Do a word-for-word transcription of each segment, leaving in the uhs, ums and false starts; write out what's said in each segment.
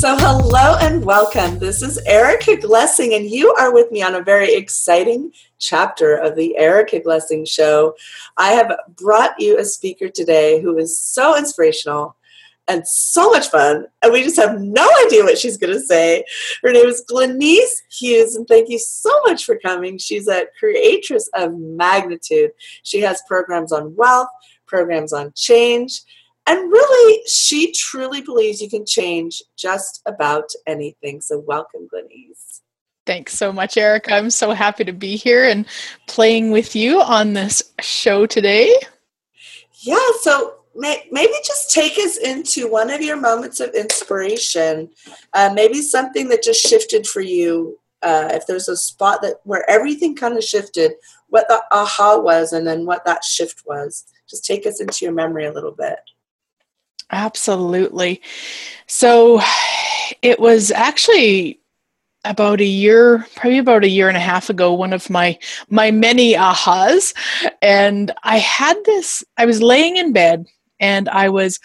So hello and welcome. This is Erica Glessing, and you are with me on a very exciting chapter of the Erica Glessing Show. I have brought you a speaker today who is so inspirational and so much fun, and we just have no idea what she's going to say. Her name is Glenise Hughes, and thank you so much for coming. She's a creatress of magnitude. She has programs on wealth, programs on change, and really, she truly believes you can change just about anything. So welcome, Glenise. Thanks so much, Erica. I'm so happy to be here and playing with you on this show today. Yeah, so may, maybe just take us into one of your moments of inspiration, uh, maybe something that just shifted for you. Uh, if there's a spot that where everything kind of shifted, what the aha was, and then what that shift was. Just take us into your memory a little bit. Absolutely. So it was actually about a year, probably about a year and a half ago, one of my, my many ahas. And I had this, I was laying in bed and I was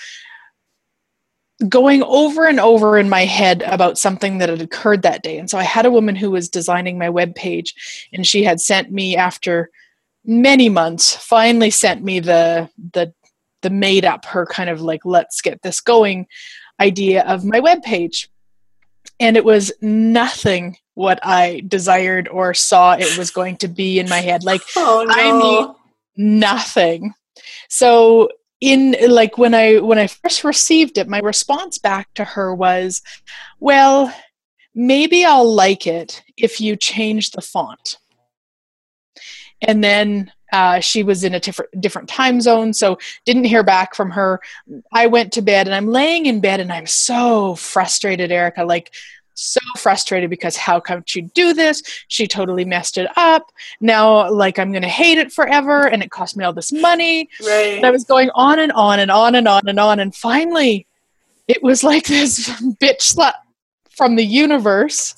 going over and over in my head about something that had occurred that day. And so I had a woman who was designing my webpage, and she had sent me, after many months, finally sent me the, the, the made up, her kind of like, let's get this going idea of my webpage. And it was nothing what I desired or saw it was going to be in my head. Like, oh, no. I mean, nothing. So in like, when I, when I first received it, my response back to her was, well, maybe I'll like it if you change the font. And then uh, she was in a different different time zone, so didn't hear back from her. I went to bed, and I'm laying in bed, and I'm so frustrated, Erica, like so frustrated, because how come she do this? She totally messed it up. Now, like, I'm going to hate it forever, and it cost me all this money. Right. And I was going on and on and on and on and on, and finally, it was like this bitch slap from the universe.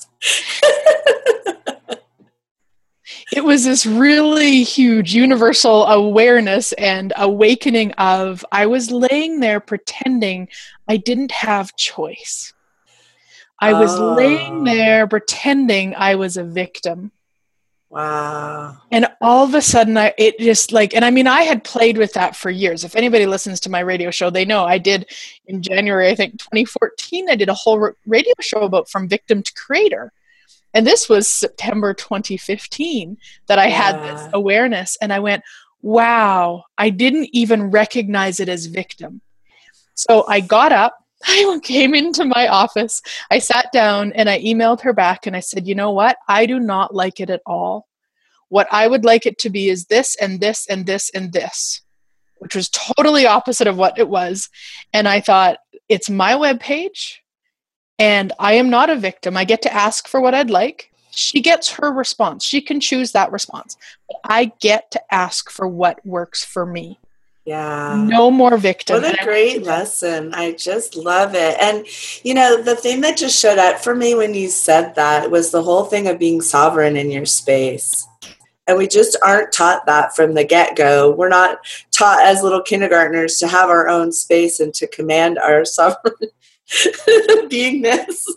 It was this really huge universal awareness and awakening of, I was laying there pretending I didn't have choice. I was oh. laying there pretending I was a victim. Wow. And all of a sudden, I it just like, and I mean, I had played with that for years. If anybody listens to my radio show, they know I did in January, I think twenty fourteen, I did a whole radio show about from victim to creator. And this was September twenty fifteen that I yeah. had this awareness. And I went, wow, I didn't even recognize it as victim. So I got up, I came into my office, I sat down, and I emailed her back, and I said, you know what? I do not like it at all. What I would like it to be is this and this and this and this, which was totally opposite of what it was. And I thought, it's my webpage. And I am not a victim. I get to ask for what I'd like. She gets her response. She can choose that response. But I get to ask for what works for me. Yeah. No more victim. What a great lesson. I just love it. And, you know, the thing that just showed up for me when you said that was the whole thing of being sovereign in your space. And we just aren't taught that from the get-go. We're not taught as little kindergartners to have our own space and to command our sovereign beingness.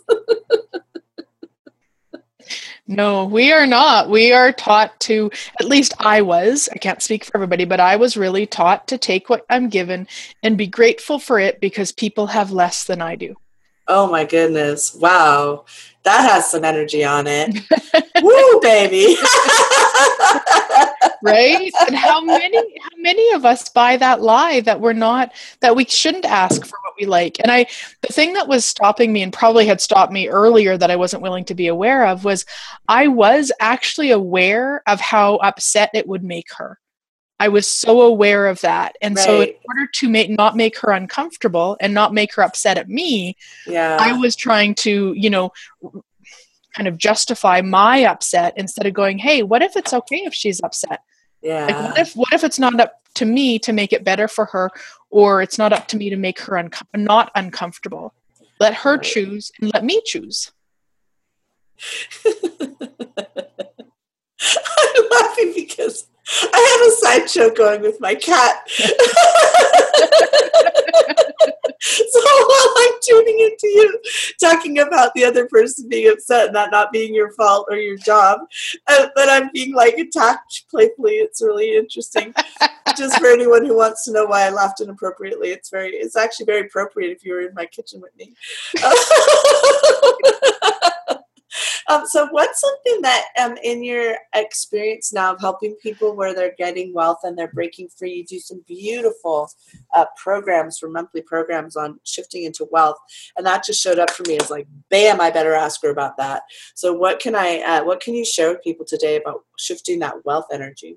No, we are not. We are taught to, at least I was, I can't speak for everybody, but I was really taught to take what I'm given and be grateful for it because people have less than I do. Oh my goodness. Wow. That has some energy on it. Woo, baby. Right? And how many how many of us buy that lie that we're not, that we shouldn't ask for what we like? And I, the thing that was stopping me, and probably had stopped me earlier that I wasn't willing to be aware of, was I was actually aware of how upset it would make her. I was so aware of that. And right. So in order to make, not make her uncomfortable and not make her upset at me, yeah. I was trying to, you know, kind of justify my upset instead of going, hey, what if it's okay if she's upset? Yeah. Like, what if, what if it's not up to me to make it better for her, or it's not up to me to make her un- not uncomfortable? Let her right. choose and let me choose. I'm laughing because I have a sideshow going with my cat. So while I'm tuning into you, talking about the other person being upset and that not being your fault or your job, uh, but I'm being like attacked playfully. It's really interesting. Just for anyone who wants to know why I laughed inappropriately, it's very, it's actually very appropriate if you were in my kitchen with me. Um, so what's something that um, in your experience now of helping people where they're getting wealth and they're breaking free, you do some beautiful uh, programs for monthly programs on shifting into wealth. And that just showed up for me as like, bam, I better ask her about that. So what can I, uh, what can you share with people today about shifting that wealth energy?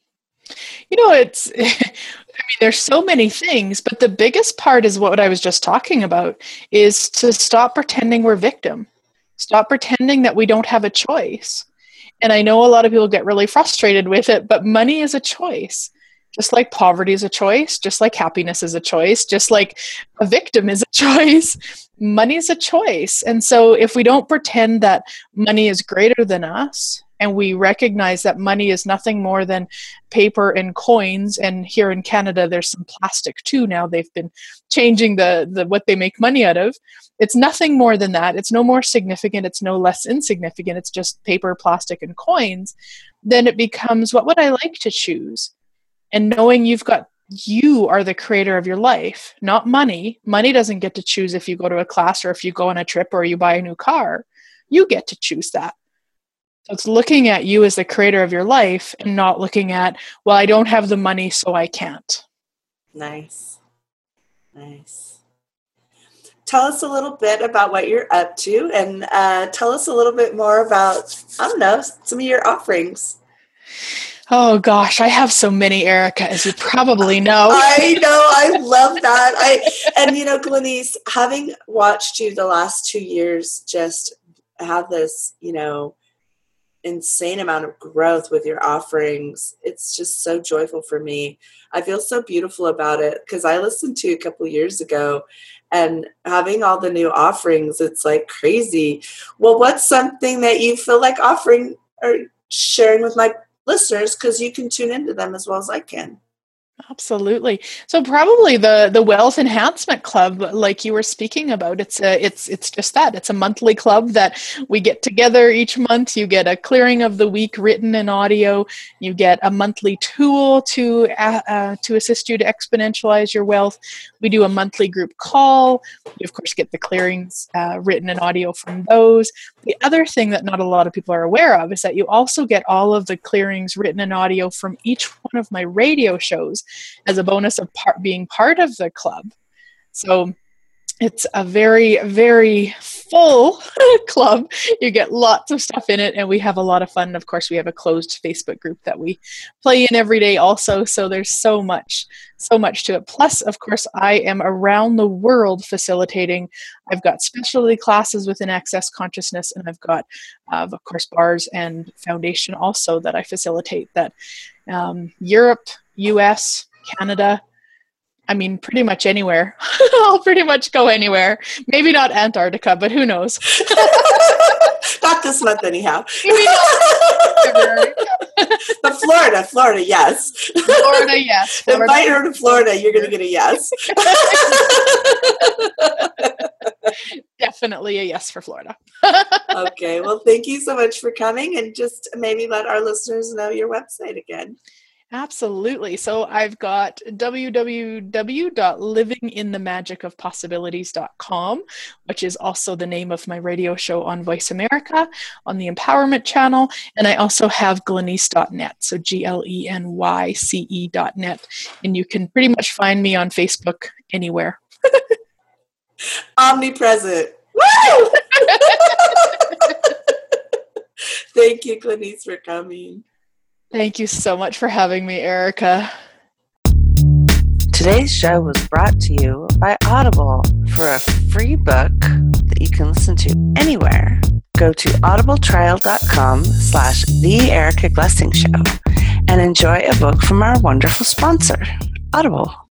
You know, it's, I mean, there's so many things, but the biggest part is what I was just talking about, is to stop pretending we're victim. Stop pretending that we don't have a choice. And I know a lot of people get really frustrated with it, but money is a choice. Just like poverty is a choice, just like happiness is a choice, just like a victim is a choice, money is a choice. And so if we don't pretend that money is greater than us, and we recognize that money is nothing more than paper and coins, and here in Canada there's some plastic too now, they've been changing the, the what they make money out of. It's nothing more than that. It's no more significant, it's no less insignificant, it's just paper, plastic, and coins. Then it becomes, what would I like to choose? And knowing you've got, you are the creator of your life, not money. Money doesn't get to choose if you go to a class or if you go on a trip or you buy a new car. You get to choose that. So it's looking at you as the creator of your life and not looking at, well, I don't have the money, so I can't. Nice. Nice. Tell us a little bit about what you're up to, and uh, tell us a little bit more about, I don't know, some of your offerings. Oh gosh, I have so many, Erica, as you probably know. I know, I love that. I and you know, Glenyce, having watched you the last two years just have this, you know, insane amount of growth with your offerings, it's just so joyful for me. I feel so beautiful about it because I listened to you a couple years ago, and having all the new offerings, it's like crazy. Well, what's something that you feel like offering or sharing with my listeners, because you can tune into them as well as I can? Absolutely. So probably the the Wealth Enhancement Club, like you were speaking about, it's a it's it's just that. It's a monthly club that we get together each month. You get a clearing of the week written in audio. You get a monthly tool to uh, uh, to assist you to exponentialize your wealth. We do a monthly group call. You of course get the clearings uh, written in audio from those. The other thing that not a lot of people are aware of is that you also get all of the clearings written in audio from each one of my radio shows as a bonus of part, being part of the club. So it's a very, very full club. You get lots of stuff in it, and we have a lot of fun. Of course, we have a closed Facebook group that we play in every day also. So there's so much, so much to it. Plus, of course, I am around the world facilitating. I've got specialty classes within Access Consciousness, and I've got, uh, of course, bars and foundation also that I facilitate. That um, Europe, U S, Canada, I mean, pretty much anywhere. I'll pretty much go anywhere. Maybe not Antarctica, but who knows? Not this month, anyhow. But Florida, Florida, yes. Florida, yes. Florida. Invite her to Florida, you're going to get a yes. Definitely a yes for Florida. Okay, well, thank you so much for coming, and just maybe let our listeners know your website again. Absolutely. So I've got w w w dot living in the magic of possibilities dot com, which is also the name of my radio show on Voice America on the Empowerment Channel. And I also have glenyce dot net, so G L E N Y C E dot net. And you can pretty much find me on Facebook anywhere. Omnipresent. Woo! Thank you, Glenyce, for coming. Thank you so much for having me, Erica. Today's show was brought to you by Audible. For a free book that you can listen to anywhere, go to audibletrial.com slash The Erica Glessing Show and enjoy a book from our wonderful sponsor, Audible.